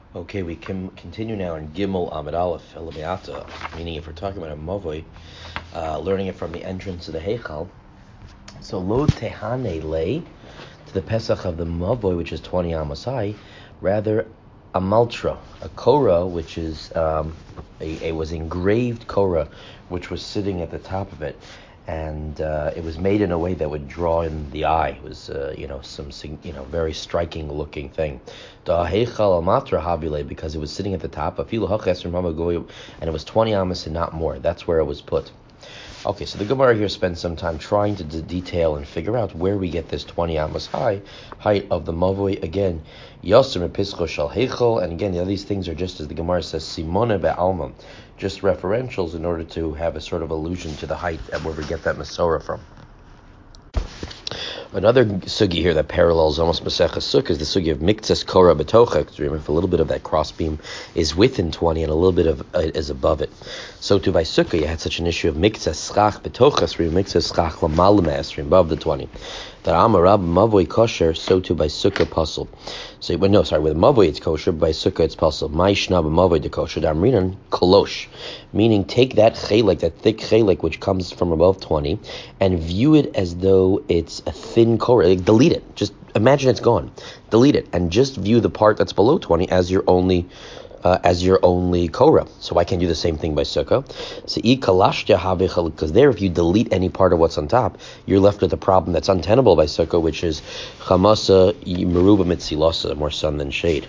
Okay, we can continue now in Gimel Amid Aleph Elameata, meaning if we're talking about a Mavoi, learning it from the entrance of the Heichal. So Lo Tehane Le, to the Pesach of the Mavoi, which is 20 Amasai, rather a Maltra, a Korah, which is a was engraved Korah, which was sitting at the top of it. And it was made in a way that would draw in the eye. It was, some, very striking looking thing. Because it was sitting at the top, and it was 20 amas and not more. That's where it was put. Okay, so the Gemara here spends some time trying to detail and figure out where we get this 20 amos height of the Mavoi. Again, Yosem and Pischo Shal Heichel, and again, these things are just as the Gemara says, Simone Be'alma, just referentials in order to have a sort of allusion to the height and where we get that Masorah from. Another sugi here that parallels almost Maseches Sukkah is the sugi of Miktzas Korah B'tocha. Remember, if a little bit of that crossbeam is within 20 and a little bit of is above it. So too by Sukkah, you had such an issue of Miktzas Schach B'tocha Esrim, Miktzas Schach L'mal Esrim, above the 20. That Amarab Mavoi kosher, so too by Sukkah puzzle. So with Mavoi it's kosher, by Sukkah it's puzzle. My Shnab Mavoi de kosher, Damrinan Kolosh, meaning take that chelek, that thick chelek which comes from above 20, and view it as though it's a thin korah. Like, delete it. Just imagine it's gone. Delete it and just view the part that's below 20 as your only korah. So I can do the same thing by sukkah. So because there, if you delete any part of what's on top, you're left with a problem that's untenable by sukkah, which is chamasa meruba mitzilasa, more sun than shade.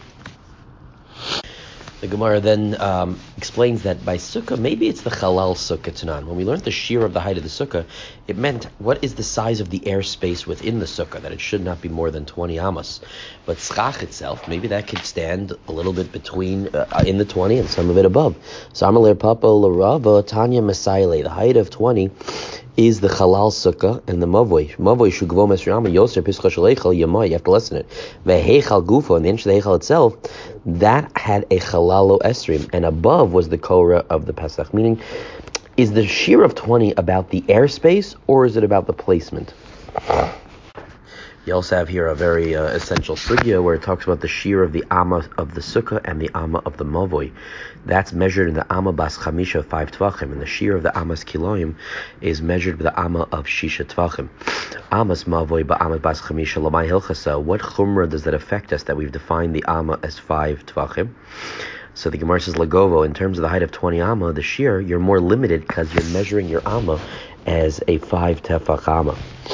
The Gemara then explains that by sukkah, maybe it's the halal sukkah tanan. When we learned the shear of the height of the sukkah, it meant what is the size of the airspace within the sukkah, that it should not be more than 20 amas. But schach itself, maybe that could stand a little bit between, in the 20 and some of it above. So Amaler Papa Larava Tanya Masaile, the height of 20 is the halal sukkah and the mavoi. Mavoi shugvo mesriyama yoser pischa shaleichal yamai. You have to listen it. Veheichal gufo, and the inch of the heichal itself, that had a halalo esrim, and above was the korah of the Pesach. Meaning, is the shear of 20 about the airspace or is it about the placement? You also have here a very essential sugya where it talks about the shear of the amma of the sukkah and the amma of the mavoi. That's measured in the amma bas chamisha 5 tvachim, and the shear of the ammas kiloim is measured with the amma of shisha tvachim. Ammas mavoi ba amma bas chamisha lamai hilchasa. What chumrah does that affect us that we've defined the amma as 5 tvachim? So the Gemara says lagovo, in terms of the height of 20 amma, the shear, you're more limited because you're measuring your amma as a 5 tefach amma.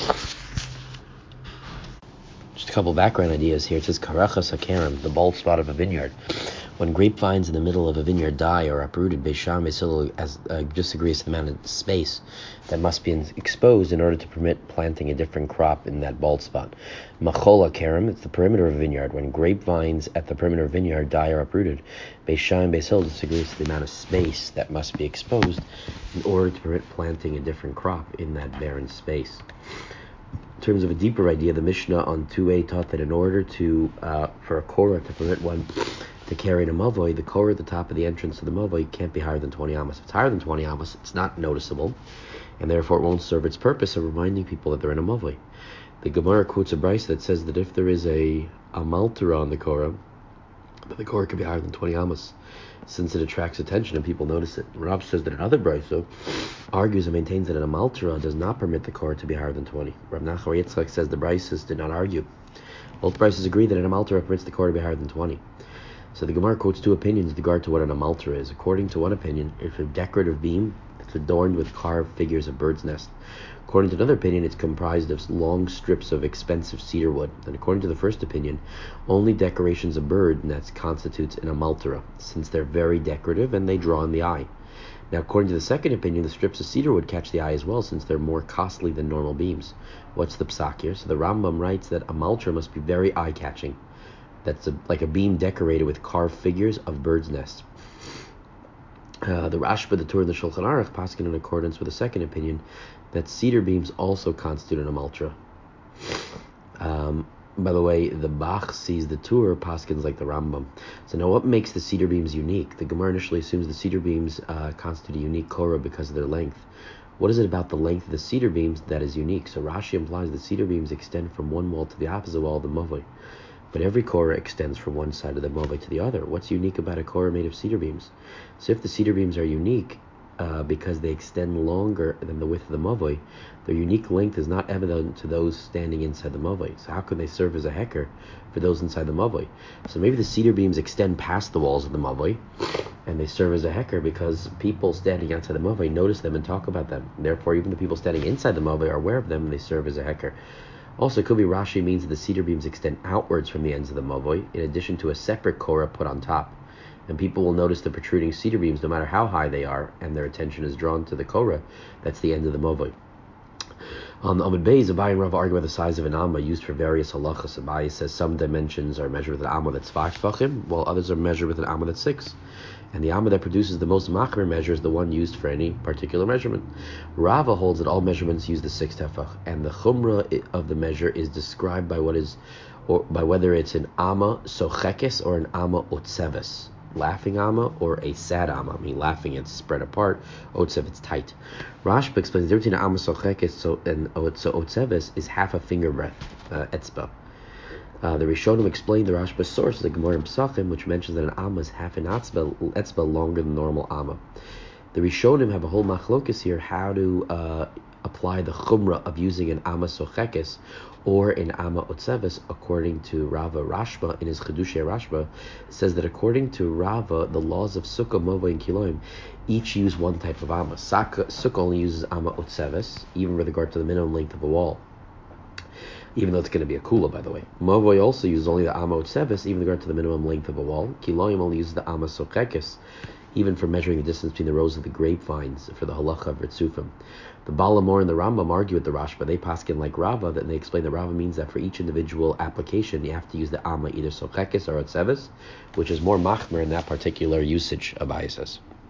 Just a couple background ideas here. It says karachas hakerem, the bald spot of a vineyard. When grapevines in the middle of a vineyard die or uprooted, Beisham Beisil disagrees to the amount of space that must be exposed in order to permit planting a different crop in that bald spot. Machola kerem, it's the perimeter of a vineyard. When grapevines at the perimeter of a vineyard die or uprooted, Beisham Beisil disagrees to the amount of space that must be exposed in order to permit planting a different crop in that barren space. In terms of a deeper idea, the Mishnah on 2a taught that in order to for a korah to permit one to carry in a mavoi, the korah at the top of the entrance to the mavoi can't be higher than 20 amas. If it's higher than 20 amas, it's not noticeable, and therefore it won't serve its purpose of reminding people that they're in a mavoi. The Gemara quotes a brayso that says that if there is a maltara on the korah, that the korah could be higher than 20 amas, since it attracts attention and people notice it. Rav says that another brayso argues and maintains that an amaltara does not permit the korah to be higher than 20. Rav Nachor Yitzchak says the braysos did not argue. Both braysos agree that an amaltara permits the korah to be higher than 20. So the Gemara quotes two opinions with regard to what an amaltara is. According to one opinion, it's a decorative beam that's adorned with carved figures of bird's nest. According to another opinion, it's comprised of long strips of expensive cedar wood. And according to the first opinion, only decorations of bird nests constitutes an amaltara, since they're very decorative and they draw in the eye. Now, according to the second opinion, the strips of cedar wood catch the eye as well, since they're more costly than normal beams. What's the psak here? So the Rambam writes that amaltara must be very eye-catching. That's like a beam decorated with carved figures of bird's nests. The Rashba, the Tur, and the Shulchan Aruch paskin in accordance with the second opinion that cedar beams also constitute an amaltara. By the way, the Bach sees the Tur paskins like the Rambam. So now what makes the cedar beams unique? The Gemara initially assumes the cedar beams constitute a unique korah because of their length. What is it about the length of the cedar beams that is unique? So Rashi implies the cedar beams extend from one wall to the opposite wall of the mavoi. but every korah extends from one side of the mavoi to the other. What's unique about a korah made of cedar beams? So if the cedar beams are unique because they extend longer than the width of the mavoi, their unique length is not evident to those standing inside the mavoi. So how could they serve as a heker for those inside the mavoi? So maybe the cedar beams extend past the walls of the mavoi, and they serve as a heker because people standing outside the mavoi notice them and talk about them. Therefore, even the people standing inside the mavoi are aware of them, and they serve as a heker. Also, it could be Rashi means that the cedar beams extend outwards from the ends of the mavoi, in addition to a separate korah put on top. And people will notice the protruding cedar beams no matter how high they are, and their attention is drawn to the korah that's the end of the mavoi. On the Amud Beis, Abai and Rav argue about the size of an amma used for various halachas. Abai says some dimensions are measured with an amma that's 5 tefachim, while others are measured with an amma that's 6. And the amma that produces the most machmir measure is the one used for any particular measurement. Rava holds that all measurements use the 6 tefach, and the chumrah of the measure is described by whether it's an amma sochekes or an amma otseves. Laughing amma or a sad amma. I mean, laughing it's spread apart, otsev it's tight. Rashba explains the difference between amma sochekes and otseves is half a finger breadth, etzba. The Rishonim explained the Rashba's source, the Gemara in Pesachim, which mentions that an amma is half an etzba longer than normal amma. The Rishonim have a whole machlokes here how to apply the chumrah of using an amma sochekes or an amma otseves. According to Rava Rashba in his Chedushei Rashba, says that according to Rava, the laws of Sukkah, Mova, and Kiloim each use one type of amma. Sukkah only uses amma otseves, even with regard to the minimum length of a wall, even though it's going to be a kula, by the way. Mavoi also uses only the amma otseves, even with regard to the minimum length of a wall. Kiloim only uses the amma sochekes, even for measuring the distance between the rows of the grapevines for the halacha of Ritzufim. The Balamor and the Rambam argue with the Rashba. They paskin like Rava, that they explain that Rava means that for each individual application, you have to use the amma, either sochekes or otseves, which is more machmer in that particular usage of Abayis says.